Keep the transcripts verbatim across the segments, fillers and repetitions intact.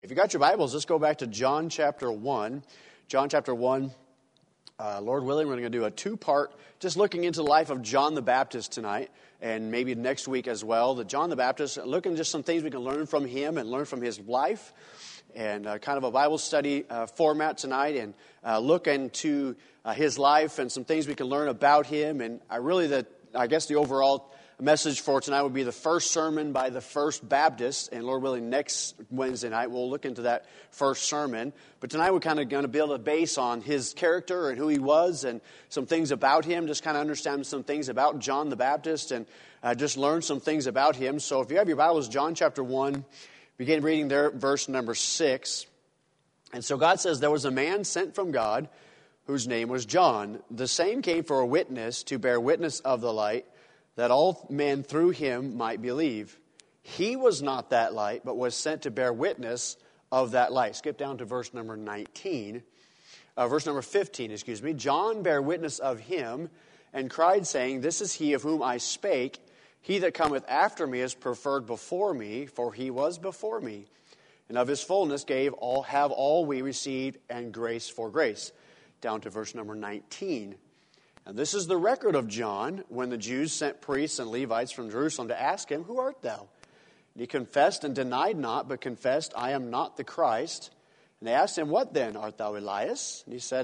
If you got your Bibles, let's go back to John chapter one. John chapter one, uh, Lord willing, we're going to do a two-part, just looking into the life of John the Baptist tonight, and maybe next week as well. The John the Baptist, looking at just some things we can learn from him and learn from his life, and uh, kind of a Bible study uh, format tonight, and uh, look into uh, his life and some things we can learn about him. And I really, the, I guess the overall message for tonight would be the first sermon by the First Baptist, and Lord willing, next Wednesday night we'll look into that first sermon. But tonight we're kind of going to build a base on his character and who he was and some things about him, just kind of understand some things about John the Baptist and uh, just learn some things about him. So if you have your Bibles, John chapter one, begin reading there, verse number six. And so God says, there was a man sent from God whose name was John. The same came for a witness, to bear witness of the light, that all men through him might believe. He was not that light, but was sent to bear witness of that light. Skip down to verse number nineteen. Uh, verse number fifteen, excuse me. John bare witness of him, and cried, saying, This is he of whom I spake. He that cometh after me is preferred before me, for he was before me. And of his fullness gave all have all we received, and grace for grace. Down to verse number nineteen. And this is the record of John, when the Jews sent priests and Levites from Jerusalem to ask him, Who art thou? And he confessed and denied not, but confessed, I am not the Christ. And they asked him, What then? Art thou Elias? And he said,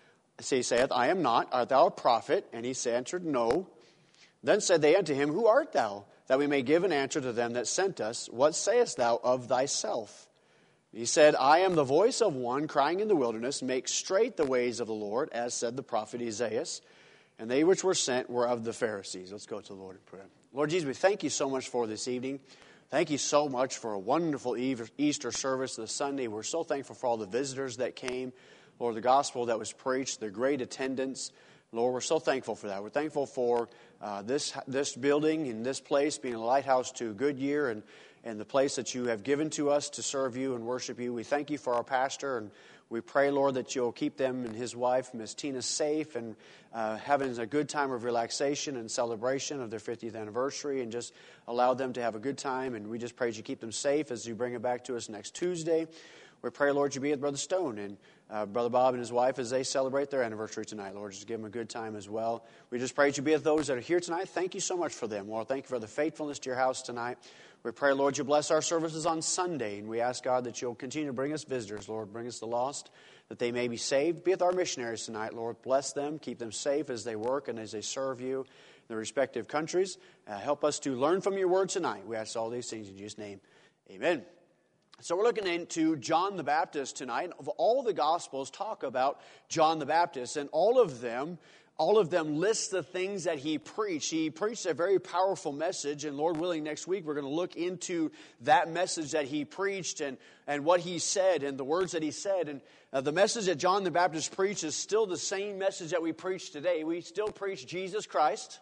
He saith, I am not. Art thou a prophet? And he answered, No. Then said they unto him, Who art thou? That we may give an answer to them that sent us. What sayest thou of thyself? And he said, I am the voice of one crying in the wilderness, Make straight the ways of the Lord, as said the prophet Isaiah. And they which were sent were of the Pharisees. Let's go to the Lord in prayer. Lord Jesus, we thank you so much for this evening. Thank you so much for a wonderful Easter service this Sunday. We're so thankful for all the visitors that came. Lord, the gospel that was preached, the great attendance. Lord, we're so thankful for that. We're thankful for uh, this this building and this place being a lighthouse to Goodyear and, and the place that you have given to us to serve you and worship you. We thank you for our pastor, and we pray, Lord, that you'll keep them and his wife, Miss Tina, safe and uh, having a good time of relaxation and celebration of their fiftieth anniversary, and just allow them to have a good time. And we just pray that you keep them safe as you bring it back to us next Tuesday. We pray, Lord, you be with Brother Stone and uh, Brother Bob and his wife as they celebrate their anniversary tonight. Lord, just give them a good time as well. We just pray that you be with those that are here tonight. Thank you so much for them, Lord. Thank you for the faithfulness to your house tonight. We pray, Lord, you bless our services on Sunday, and we ask, God, that you'll continue to bring us visitors, Lord. Bring us the lost, that they may be saved. Be with our missionaries tonight, Lord. Bless them. Keep them safe as they work and as they serve you in their respective countries. Uh, help us to learn from your word tonight. We ask all these things in Jesus' name. Amen. So we're looking into John the Baptist tonight. Of all the Gospels talk about John the Baptist, and all of them All of them list the things that he preached. He preached a very powerful message, and Lord willing, next week we're going to look into that message that he preached and, and what he said and the words that he said. And uh, the message that John the Baptist preached is still the same message that we preach today. We still preach Jesus Christ,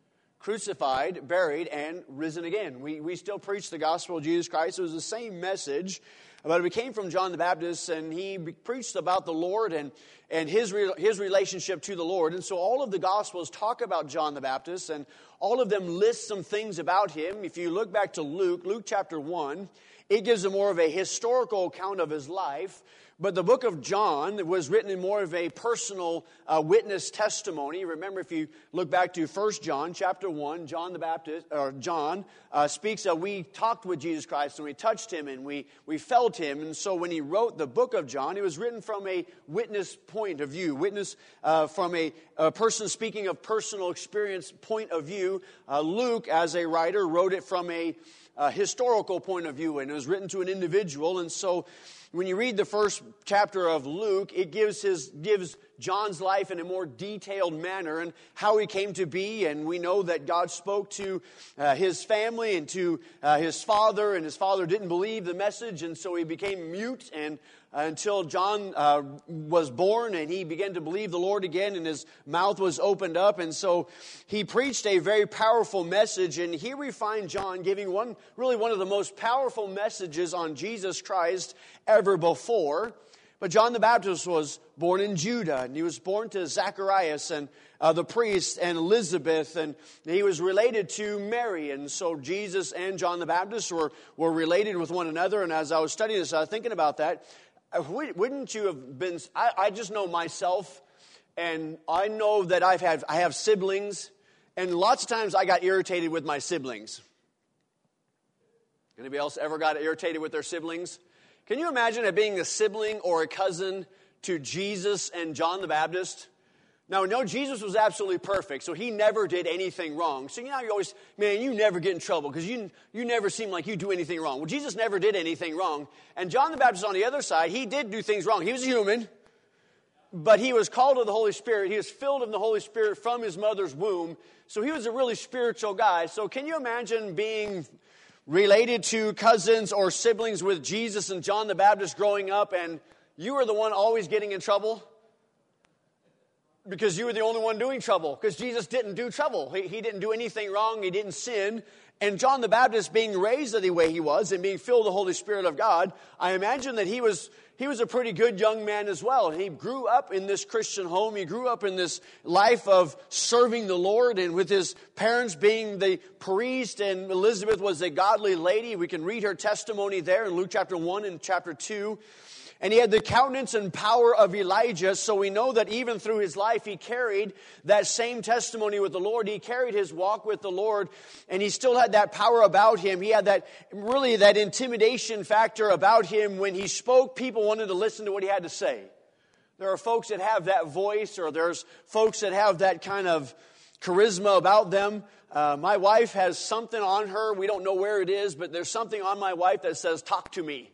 crucified, buried, and risen again. We, we still preach the gospel of Jesus Christ. It was the same message, but it came from John the Baptist, and he preached about the Lord and, and his, re, his relationship to the Lord. And so all of the Gospels talk about John the Baptist, and all of them list some things about him. If you look back to Luke, Luke chapter one, it gives a more of a historical account of his life. But the book of John was written in more of a personal uh, witness testimony. Remember, if you look back to First John chapter one, John the Baptist, or John uh, speaks of, we talked with Jesus Christ and we touched him and we, we felt him. And so when he wrote the book of John, it was written from a witness point of view, witness uh, from a, a person speaking of personal experience point of view. Uh, Luke, as a writer, wrote it from a uh, historical point of view, and it was written to an individual. And so when you read the first chapter of Luke, it gives his gives John's life in a more detailed manner and how he came to be. And we know that God spoke to uh, his family and to uh, his father, and his father didn't believe the message, and so he became mute and uh, until John uh, was born, and he began to believe the Lord again, and his mouth was opened up. And so he preached a very powerful message, and here we find John giving one, really one of the most powerful messages on Jesus Christ ever before. But John the Baptist was born in Judah, and he was born to Zacharias and uh, the priest and Elizabeth, and he was related to Mary. And so Jesus and John the Baptist were, were related with one another. And as I was studying this, I was thinking about that. Wouldn't you have been, I, I just know myself, and I know that I've had, I have siblings, and lots of times I got irritated with my siblings. Anybody else ever got irritated with their siblings? Can you imagine it being a sibling or a cousin to Jesus and John the Baptist? Now, no, Jesus was absolutely perfect, so he never did anything wrong. So, you know, you always, man, you never get in trouble because you, you never seem like you do anything wrong. Well, Jesus never did anything wrong. And John the Baptist on the other side, he did do things wrong. He was human, but he was called to the Holy Spirit. He was filled in the Holy Spirit from his mother's womb. So he was a really spiritual guy. So can you imagine being related to cousins or siblings with Jesus and John the Baptist growing up, and you were the one always getting in trouble? Because you were the only one doing trouble. Because Jesus didn't do trouble. He, he didn't do anything wrong. He didn't sin. And John the Baptist, being raised the way he was and being filled with the Holy Spirit of God, I imagine that he was he was a pretty good young man as well. He grew up in this Christian home. He grew up in this life of serving the Lord, and with his parents being the priest, and Elizabeth was a godly lady. We can read her testimony there in Luke chapter one and chapter two. And he had the countenance and power of Elijah, so we know that even through his life, he carried that same testimony with the Lord. He carried his walk with the Lord, and he still had that power about him. He had that, really that intimidation factor about him. When he spoke, people wanted to listen to what he had to say. There are folks that have that voice, or there's folks that have that kind of charisma about them. Uh, my wife has something on her. We don't know where it is, but there's something on my wife that says, "Talk to me."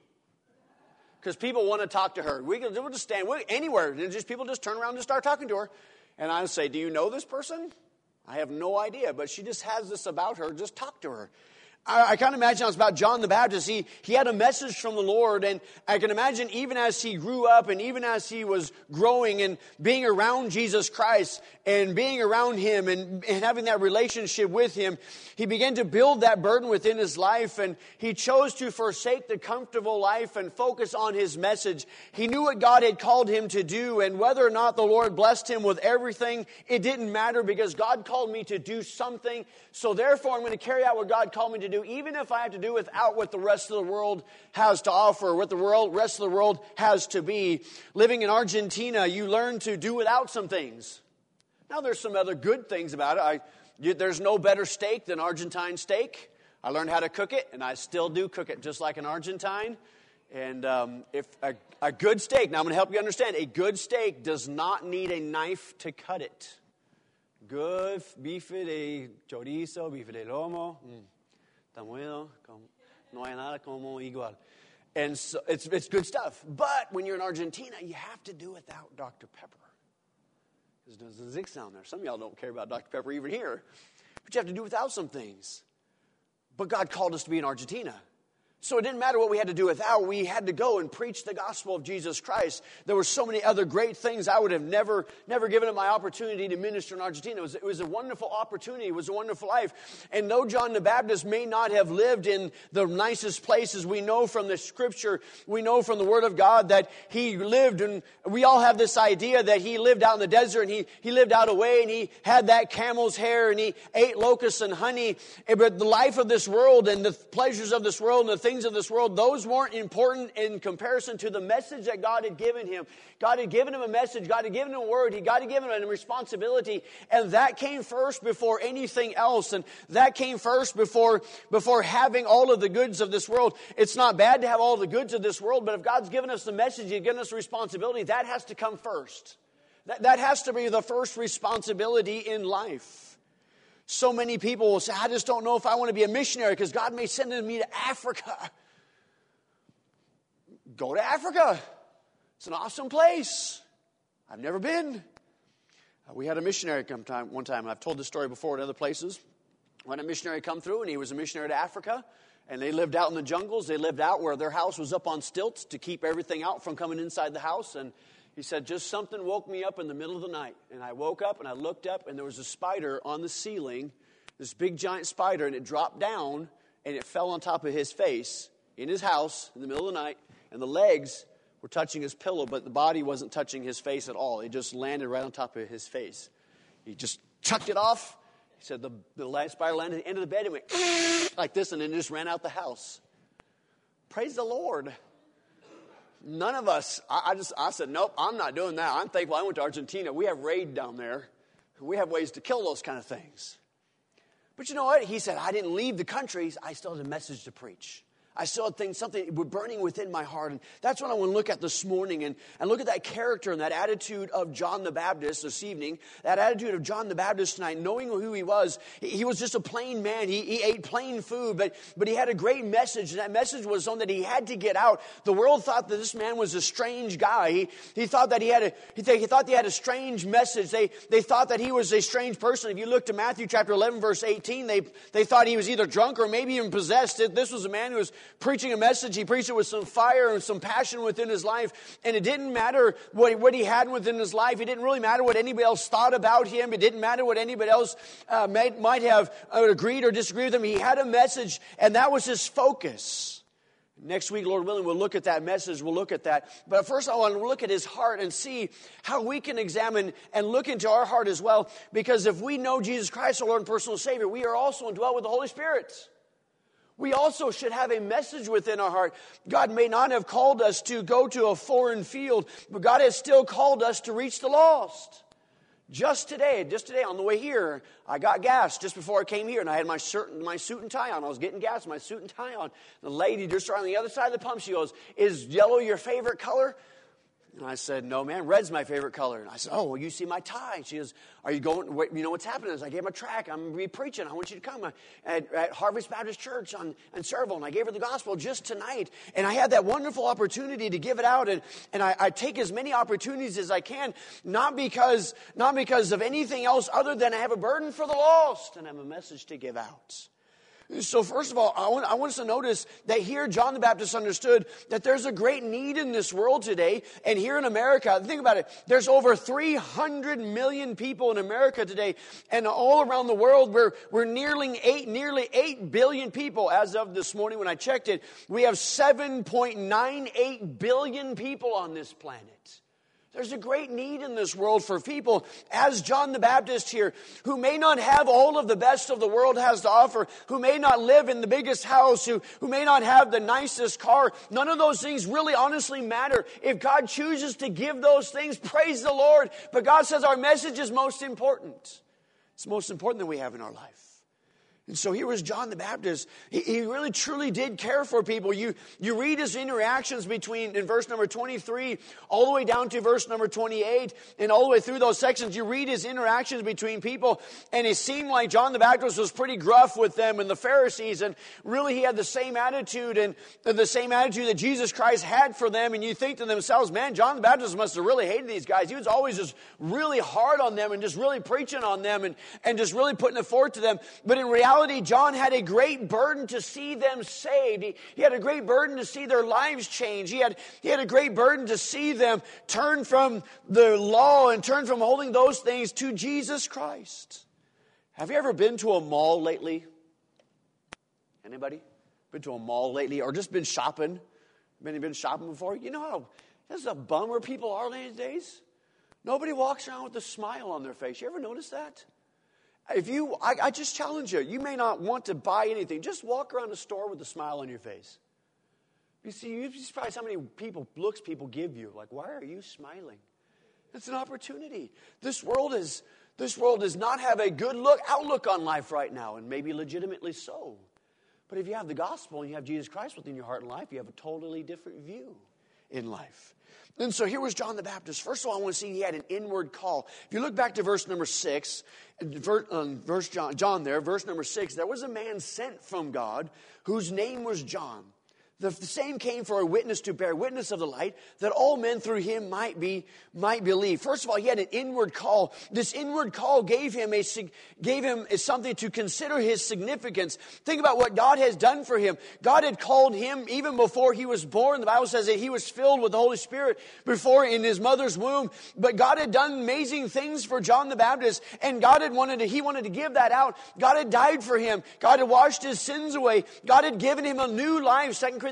Because people want to talk to her. We can we'll just stand anywhere. And just people just turn around and start talking to her. And I say, "Do you know this person?" I have no idea. But she just has this about her. Just talk to her. I, I can't imagine it was about John the Baptist. He, he had a message from the Lord. And I can imagine even as he grew up and even as he was growing and being around Jesus Christ and being around him and, and having that relationship with him, he began to build that burden within his life, and he chose to forsake the comfortable life and focus on his message. He knew what God had called him to do, and whether or not the Lord blessed him with everything, it didn't matter, because God called me to do something. So therefore, I'm going to carry out what God called me to do, even if I have to do without what the rest of the world has to offer, what the world, rest of the world has to be. Living in Argentina, you learn to do without some things. Now, there's some other good things about it. I There's no better steak than Argentine steak. I learned how to cook it, and I still do cook it just like an Argentine. And um, if a, a good steak, now I'm going to help you understand, a good steak does not need a knife to cut it. Good bife de chorizo, bife de lomo, está bueno, no hay nada como igual. And so it's, it's good stuff. But when you're in Argentina, you have to do without Doctor Pepper. There's a zig sound there. Some of y'all don't care about Doctor Pepper even here. But you have to do without some things. But God called us to be in Argentina. So it didn't matter what we had to do without. We had to go and preach the gospel of Jesus Christ. There were so many other great things. I would have never, never given up my opportunity to minister in Argentina. It was, it was a wonderful opportunity. It was a wonderful life. And though John the Baptist may not have lived in the nicest places, we know from the Scripture, we know from the Word of God that he lived, and we all have this idea that he lived out in the desert, and he, he lived out away, and he had that camel's hair, and he ate locusts and honey. But the life of this world and the pleasures of this world and the things of this world, those weren't important in comparison to the message that God had given him. God had given him a message. God had given him a word. He God had given him a responsibility, and that came first before anything else. And that came first before before having all of the goods of this world. It's not bad to have all the goods of this world, but if God's given us the message, He's given us a responsibility, that has to come first. That that has to be the first responsibility in life. So many people will say, "I just don't know if I want to be a missionary because God may send me to Africa." Go to Africa. It's an awesome place. I've never been. Uh, we had a missionary come time one time, and I've told this story before in other places. When a missionary come through, and he was a missionary to Africa, and they lived out in the jungles. They lived out where their house was up on stilts to keep everything out from coming inside the house. And he said, just something woke me up in the middle of the night. And I woke up, and I looked up, and there was a spider on the ceiling, this big giant spider, and it dropped down, and it fell on top of his face in his house in the middle of the night. And the legs were touching his pillow, but the body wasn't touching his face at all. It just landed right on top of his face. He just chucked it off. He said the, the spider landed at the end of the bed and went like this, and then just ran out the house. Praise the Lord. None of us, I, I just, I said, nope, I'm not doing that. I'm thankful I went to Argentina. We have raid down there. We have ways to kill those kind of things. But you know what? He said, I didn't leave the countries. I still had a message to preach. I still had things, something burning within my heart. And that's what I want to look at this morning and, and look at that character and that attitude of John the Baptist this evening. That attitude of John the Baptist tonight, knowing who he was. He, he was just a plain man. He, he ate plain food, but, but he had a great message. And that message was something that he had to get out. The world thought that this man was a strange guy. He, he thought that he had a, he, th- he thought he had a strange message. They, they thought that he was a strange person. If you look to Matthew chapter eleven, verse eighteen, they, they thought he was either drunk or maybe even possessed. This was a man who was preaching a message. He preached it with some fire and some passion within his life. And it didn't matter what, what he had within his life. It didn't really matter what anybody else thought about him. It didn't matter what anybody else uh, might, might have uh, agreed or disagreed with him. He had a message, and that was his focus. Next week, Lord willing, we'll look at that message. We'll look at that. But first, I want to look at his heart and see how we can examine and look into our heart as well. Because if we know Jesus Christ, our Lord and personal Savior, we are also indwelt with the Holy Spirit. We also should have a message within our heart. God may not have called us to go to a foreign field, but God has still called us to reach the lost. Just today, just today on the way here, I got gas just before I came here, and I had my shirt, my suit and tie on. I was getting gas, my suit and tie on. The lady just on the other side of the pump, she goes, "Is yellow your favorite color?" And I said, "No, man, red's my favorite color." And I said, "Oh, well, you see my tie." She goes, "Are you going, what, you know what's happening is I gave him a track. I'm going to be preaching. I want you to come at, at Harvest Baptist Church on, on Serval." And I gave her the gospel just tonight. And I had that wonderful opportunity to give it out. And, and I, I take as many opportunities as I can, not because, not because of anything else other than I have a burden for the lost and I have a message to give out. So first of all, I want, I want us to notice that here John the Baptist understood that there's a great need in this world today. And here in America, think about it, there's over three hundred million people in America today. And all around the world, we're, we're nearly eight, nearly eight billion people. As of this morning when I checked it, we have seven point nine eight billion people on this planet. There's a great need in this world for people, as John the Baptist here, who may not have all of the best of the world has to offer, who may not live in the biggest house, who, who may not have the nicest car. None of those things really honestly matter. If God chooses to give those things, praise the Lord. But God says our message is most important. It's most important that we have in our life. And so here was John the Baptist. He, he really truly did care for people. You, you read his interactions between, in verse number twenty-three, all the way down to verse number twenty-eight, and all the way through those sections, you read his interactions between people, and it seemed like John the Baptist was pretty gruff with them and the Pharisees, and really he had the same attitude, and the same attitude that Jesus Christ had for them, and you think to themselves, man, John the Baptist must have really hated these guys. He was always just really hard on them, and just really preaching on them, and, and just really putting it forward to them. But in reality, John had a great burden to see them saved. He, he had a great burden to see their lives change. He had, he had a great burden to see them turn from the law and turn from holding those things to Jesus Christ. Have you ever been to a mall lately? Anybody? Been to a mall lately or just been shopping? Been, been shopping before? You know how this is a bummer people are these days? Nobody walks around with a smile on their face. You ever notice that? If you, I, I just challenge you, you may not want to buy anything. Just walk around the store with a smile on your face. You see, you'd be surprised how many people, looks people give you. Like, why are you smiling? It's an opportunity. This world is, this world does not have a good look, outlook on life right now, and maybe legitimately so. But if you have the gospel and you have Jesus Christ within your heart and life, you have a totally different view in life. And so here was John the Baptist. First of all, I want to see he had an inward call. If you look back to verse number six, verse, um, verse John, John there, verse number six, there was a man sent from God whose name was John. The same came for a witness to bear witness of the light, that all men through him might be might believe. First of all, he had an inward call. This inward call gave him a gave him something to consider his significance. Think about what God has done for him. God had called him even before he was born. The Bible says that he was filled with the Holy Spirit before in his mother's womb. But God had done amazing things for John the Baptist, and God had wanted to, he wanted to give that out. God had died for him. God had washed his sins away. God had given him a new life. Second Corinthians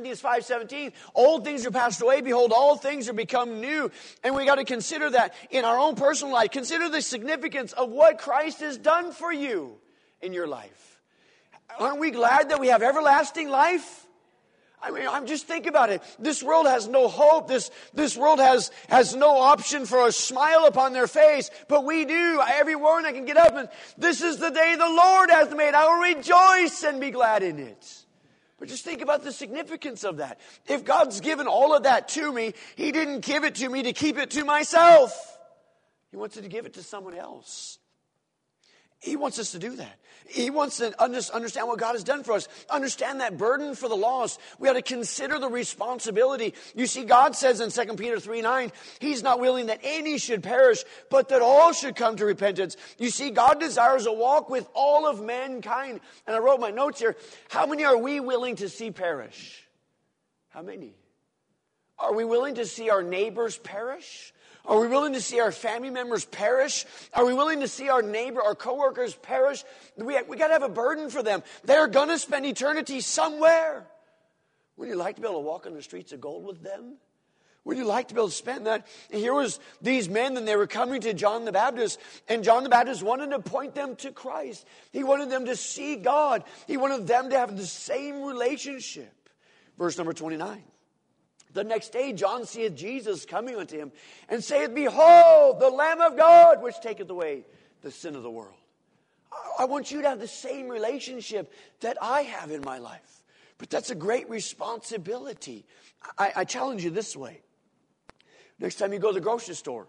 Corinthians five seventeen, old things are passed away. Behold, all things are become new. And we got to consider that in our own personal life. Consider the significance of what Christ has done for you in your life. Aren't we glad that we have everlasting life? I mean, I'm just think about it. This world has no hope. This, this world has, has no option for a smile upon their face. But we do. Every morning I can get up and this is the day the Lord has made. I will rejoice and be glad in it. But just think about the significance of that. If God's given all of that to me, He didn't give it to me to keep it to myself. He wants to give it to someone else. He wants us to do that. He wants to understand what God has done for us. Understand that burden for the lost. We ought to consider the responsibility. You see, God says in Second Peter three nine, He's not willing that any should perish, but that all should come to repentance. You see, God desires a walk with all of mankind. And I wrote my notes here. How many are we willing to see perish? How many? Are we willing to see our neighbors perish? Are we willing to see our family members perish? Are we willing to see our neighbor, our coworkers perish? We, we got to have a burden for them. They're going to spend eternity somewhere. Would you like to be able to walk on the streets of gold with them? Would you like to be able to spend that? And here was these men, and they were coming to John the Baptist, and John the Baptist wanted to point them to Christ. He wanted them to see God. He wanted them to have the same relationship. Verse number twenty-nine. The next day John seeth Jesus coming unto him, and saith, Behold, the Lamb of God, which taketh away the sin of the world. I want you to have the same relationship that I have in my life. But that's a great responsibility. I, I challenge you this way. Next time you go to the grocery store,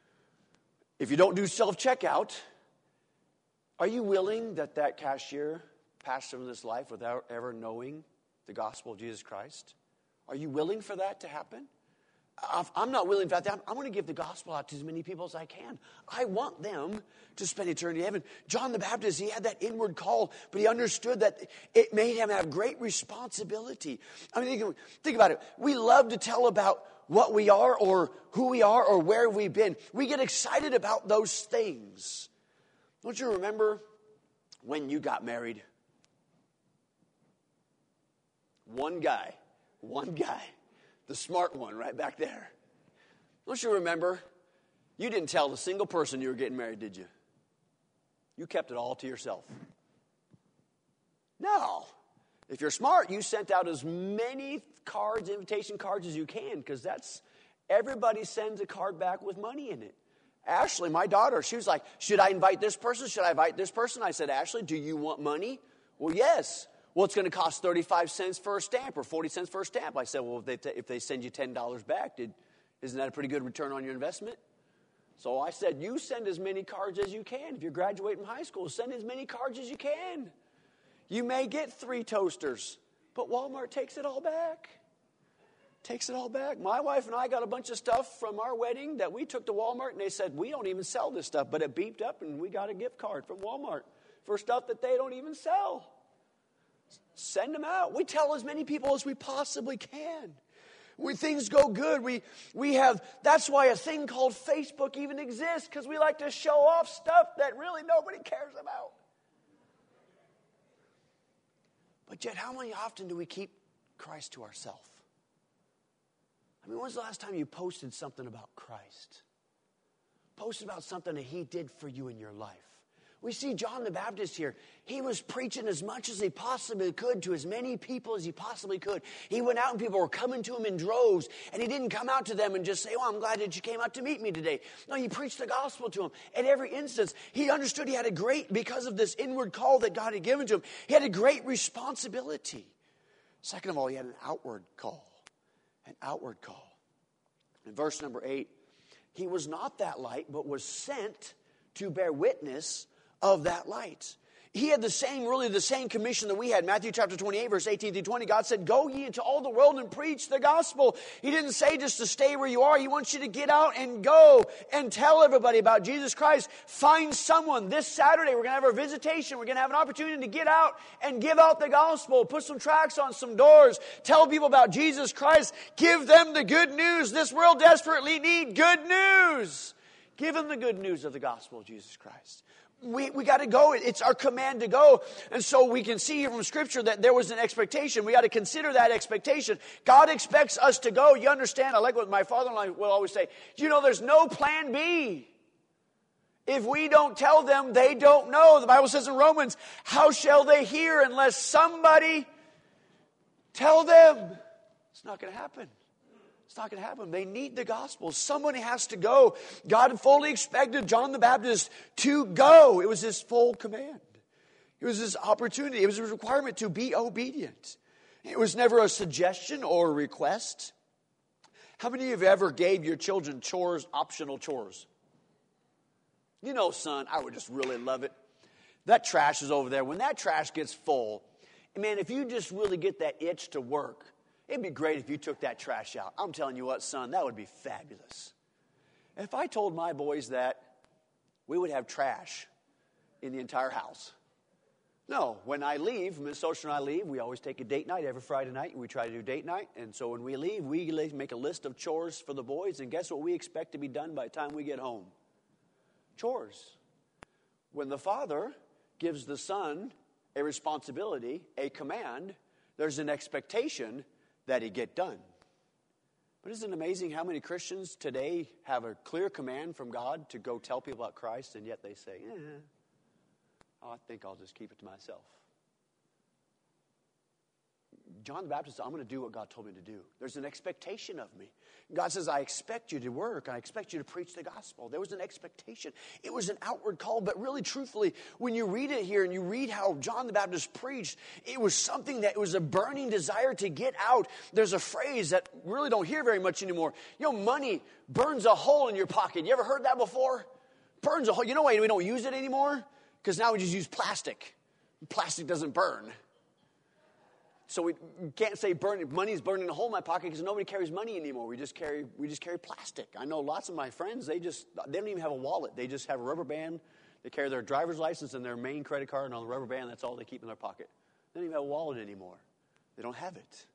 if you don't do self-checkout, are you willing that that cashier pass from this life without ever knowing the gospel of Jesus Christ? Are you willing for that to happen? If I'm not willing for that. I'm going to give the gospel out to as many people as I can. I want them to spend eternity in heaven. John the Baptist, he had that inward call, but he understood that it made him have great responsibility. I mean, think, think about it. We love to tell about what we are or who we are or where we've been. We get excited about those things. Don't you remember when you got married? One guy. One guy, the smart one right back there. Don't you remember? You didn't tell a single person you were getting married, did you? You kept it all to yourself. No. If you're smart, you sent out as many cards, invitation cards as you can, because that's, everybody sends a card back with money in it. Ashley, my daughter, she was like, should I invite this person? Should I invite this person? I said, Ashley, do you want money? Well, yes. Well, it's going to cost thirty-five cents for a stamp or forty cents for a stamp. I said, well, if they, t- if they send you ten dollars back, did, isn't that a pretty good return on your investment? So I said, you send as many cards as you can. If you're graduating from high school, send as many cards as you can. You may get three toasters, but Walmart takes it all back. Takes it all back. My wife and I got a bunch of stuff from our wedding that we took to Walmart, and they said, we don't even sell this stuff. But it beeped up, and we got a gift card from Walmart for stuff that they don't even sell. Send them out. We tell as many people as we possibly can. When things go good, we, we have, that's why a thing called Facebook even exists, because we like to show off stuff that really nobody cares about. But yet, how many often do we keep Christ to ourselves? I mean, when's the last time you posted something about Christ? Posted about something that He did for you in your life. We see John the Baptist here. He was preaching as much as he possibly could to as many people as he possibly could. He went out and people were coming to him in droves. And he didn't come out to them and just say, oh, I'm glad that you came out to meet me today. No, he preached the gospel to them. At every instance, he understood he had a great, because of this inward call that God had given to him, he had a great responsibility. Second of all, he had an outward call. An outward call. In verse number eight, he was not that light, but was sent to bear witness of that light. He had the same, really the same commission that we had. Matthew chapter twenty-eight, verse eighteen through twenty, God said, go ye into all the world and preach the gospel. He didn't say just to stay where you are. He wants you to get out and go and tell everybody about Jesus Christ. Find someone. This Saturday, we're going to have our visitation. We're going to have an opportunity to get out and give out the gospel. Put some tracts on some doors. Tell people about Jesus Christ. Give them the good news. This world desperately needs good news. Give them the good news of the gospel of Jesus Christ. We, we got to go. It's our command to go. And so we can see here from Scripture that there was an expectation. We got to consider that expectation. God expects us to go. You understand? I like what my father-in-law will always say. You know, there's no plan B. If we don't tell them, they don't know. The Bible says in Romans, how shall they hear unless somebody tell them? It's not going to happen. It's not going to happen. They need the gospel. Somebody has to go. God fully expected John the Baptist to go. It was his full command. It was his opportunity. It was his requirement to be obedient. It was never a suggestion or a request. How many of you have ever gave your children chores, optional chores? You know, son, I would just really love it. That trash is over there. When that trash gets full, man, if you just really get that itch to work, it'd be great if you took that trash out. I'm telling you what, son, that would be fabulous. If I told my boys that, we would have trash in the entire house. No, when I leave, Miss Ocean and I leave, we always take a date night every Friday night, and we try to do date night. And so when we leave, we make a list of chores for the boys, and guess what we expect to be done by the time we get home? Chores. When the father gives the son a responsibility, a command, there's an expectation that he get done. But isn't it amazing how many Christians today have a clear command from God to go tell people about Christ, and yet they say, eh, oh, I think I'll just keep it to myself. John the Baptist, I'm going to do what God told me to do. There's an expectation of me. God says, I expect you to work. I expect you to preach the gospel. There was an expectation. It was an outward call, but really, truthfully, when you read it here and you read how John the Baptist preached, it was something that was a burning desire to get out. There's a phrase that we really don't hear very much anymore. You know, money burns a hole in your pocket. You ever heard that before? Burns a hole. You know why we don't use it anymore? Because now we just use plastic. Plastic doesn't burn. So we can't say burn, money's burning a hole in my pocket because nobody carries money anymore. We just carry we just carry plastic. I know lots of my friends, they just they don't even have a wallet. They just have a rubber band. They carry their driver's license and their main credit card, and on the rubber band, that's all they keep in their pocket. They don't even have a wallet anymore. They don't have it.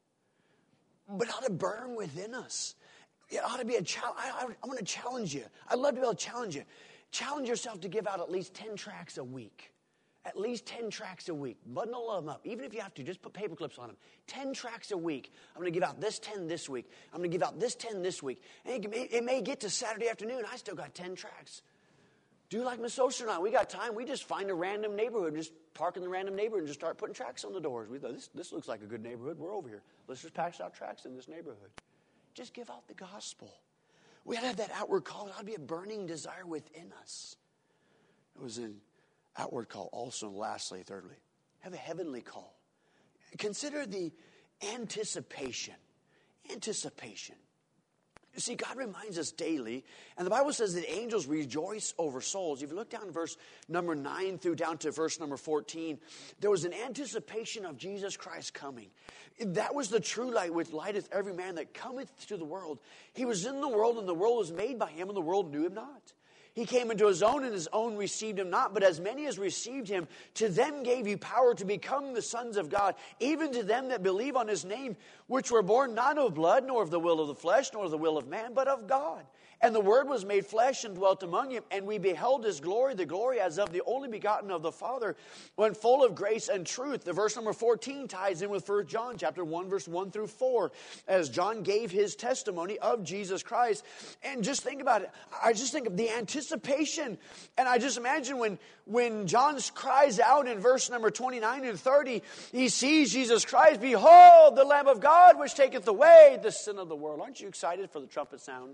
But it ought to burn within us. It ought to be a challenge. I, I, I'm going to challenge you. I'd love to be able to challenge you. Challenge yourself to give out at least ten tracts a week. At least ten tracts a week. Bundle them up. Even if you have to, just put paper clips on them. ten tracts a week. I'm going to give out this ten this week. I'm going to give out this ten this week. And it may, it may get to Saturday afternoon. I still got ten tracts. Do like Miss Ocean and I. We got time. We just find a random neighborhood. Just park in the random neighborhood and just start putting tracts on the doors. We thought, this, this looks like a good neighborhood. We're over here. Let's just pass out tracts in this neighborhood. Just give out the gospel. We got to have that outward call. It ought to be a burning desire within us. It was an outward call. Also, lastly, thirdly, have a heavenly call. Consider the anticipation. Anticipation. You see, God reminds us daily, and the Bible says that angels rejoice over souls. If you look down in verse number nine through down to verse number fourteen, there was an anticipation of Jesus Christ coming. That was the true light which lighteth every man that cometh to the world. He was in the world, and the world was made by him, and the world knew him not. He came into his own, and his own received him not. But as many as received him, to them gave he power to become the sons of God, even to them that believe on his name, which were born not of blood, nor of the will of the flesh, nor of the will of man, but of God. And the Word was made flesh and dwelt among him, and we beheld his glory, the glory as of the only begotten of the Father, when full of grace and truth. The verse number fourteen ties in with First John chapter one, verse one through four, as John gave his testimony of Jesus Christ. And just think about it. I just think of the anticipation. And I just imagine when, when John cries out in verse number twenty-nine and thirty, he sees Jesus Christ, behold, the Lamb of God, which taketh away the sin of the world. Aren't you excited for the trumpet sound?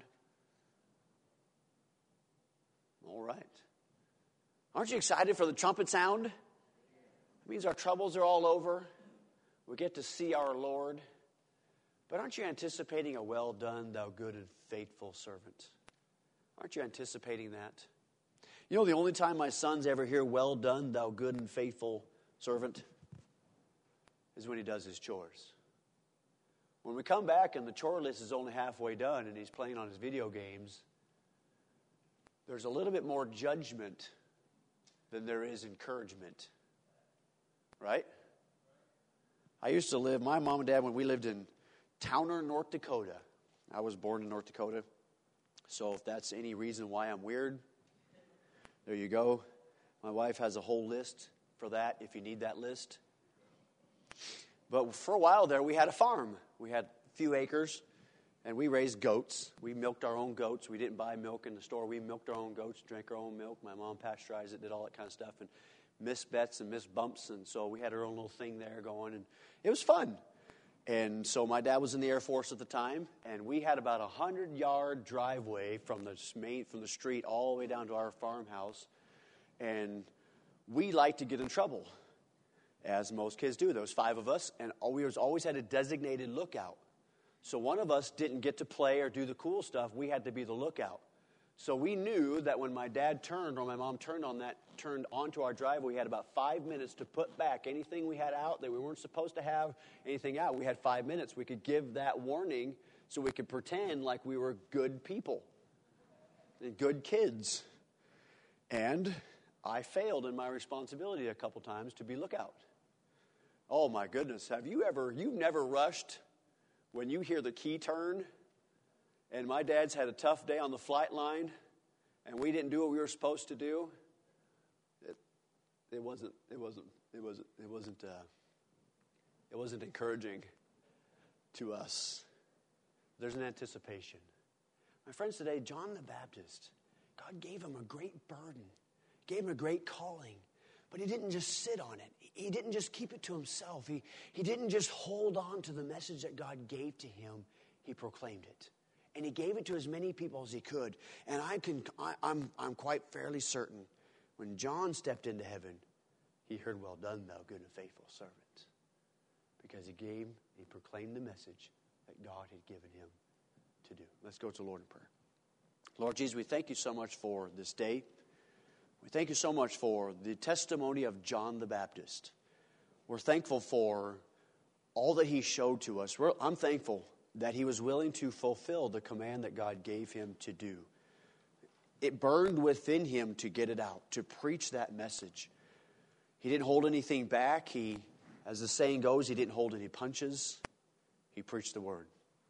All right. Aren't you excited for the trumpet sound? It means our troubles are all over. We get to see our Lord. But aren't you anticipating a well done, thou good and faithful servant? Aren't you anticipating that? You know, the only time my sons ever hear well done, thou good and faithful servant, is when he does his chores. When we come back and the chore list is only halfway done and he's playing on his video games, there's a little bit more judgment than there is encouragement. Right? I used to live, my mom and dad, when we lived in Towner, North Dakota. I was born in North Dakota. So if that's any reason why I'm weird, there you go. My wife has a whole list for that if you need that list. But for a while there, we had a farm. We had a few acres, and we raised goats. We milked our own goats. We didn't buy milk in the store. We milked our own goats, drank our own milk. My mom pasteurized it, did all that kind of stuff, and missed bets and missed bumps. And so we had our own little thing there going, and it was fun. And so my dad was in the Air Force at the time, and we had about a hundred-yard driveway from the main, from the street all the way down to our farmhouse. And we liked to get in trouble, as most kids do. There was five of us, and we always had a designated lookout. So one of us didn't get to play or do the cool stuff. We had to be the lookout. So we knew that when my dad turned or my mom turned on that, turned onto our driveway, we had about five minutes to put back anything we had out that we weren't supposed to have, anything out. We had five minutes. We could give that warning so we could pretend like we were good people and good kids. And I failed in my responsibility a couple times to be lookout. Oh my goodness, have you ever, you've never rushed when you hear the key turn? And my dad's had a tough day on the flight line, and we didn't do what we were supposed to do. It, it wasn't. It wasn't. It wasn't. It wasn't. Uh, it wasn't encouraging to us. There's an anticipation. My friends, today, John the Baptist, God gave him a great burden, gave him a great calling, but he didn't just sit on it. He didn't just keep it to himself. He he didn't just hold on to the message that God gave to him. He proclaimed it. And he gave it to as many people as he could. And I can, I, I'm, I'm quite fairly certain when John stepped into heaven, he heard, "Well done, thou good and faithful servant." Because he gave, he proclaimed the message that God had given him to do. Let's go to the Lord in prayer. Lord Jesus, we thank you so much for this day. We thank you so much for the testimony of John the Baptist. We're thankful for all that he showed to us. We're, I'm thankful that he was willing to fulfill the command that God gave him to do. It burned within him to get it out, to preach that message. He didn't hold anything back. He, as the saying goes, he didn't hold any punches. He preached the word.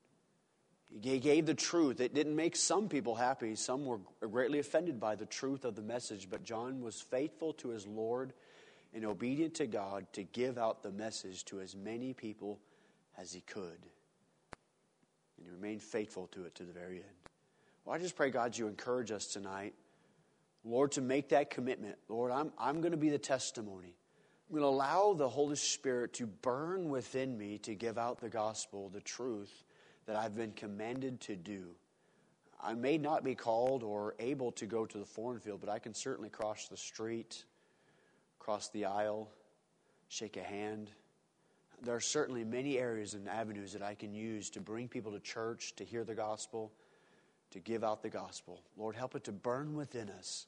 He gave the truth. It didn't make some people happy. Some were greatly offended by the truth of the message. But John was faithful to his Lord and obedient to God to give out the message to as many people as he could. And he remained faithful to it to the very end. Well, I just pray, God, you encourage us tonight, Lord, to make that commitment. Lord, I'm, I'm going to be the testimony. I'm going to allow the Holy Spirit to burn within me to give out the gospel, the truth that I've been commanded to do. I may not be called or able to go to the foreign field, but I can certainly cross the street, cross the aisle, shake a hand. There are certainly many areas and avenues that I can use to bring people to church, to hear the gospel, to give out the gospel. Lord, help it to burn within us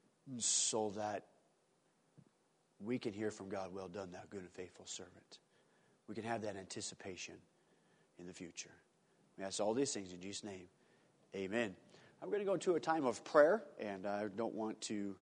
so that we can hear from God, "Well done, thou good and faithful servant." We can have that anticipation in the future. We ask all these things in Jesus' name. Amen. I'm going to go to a time of prayer, and I don't want to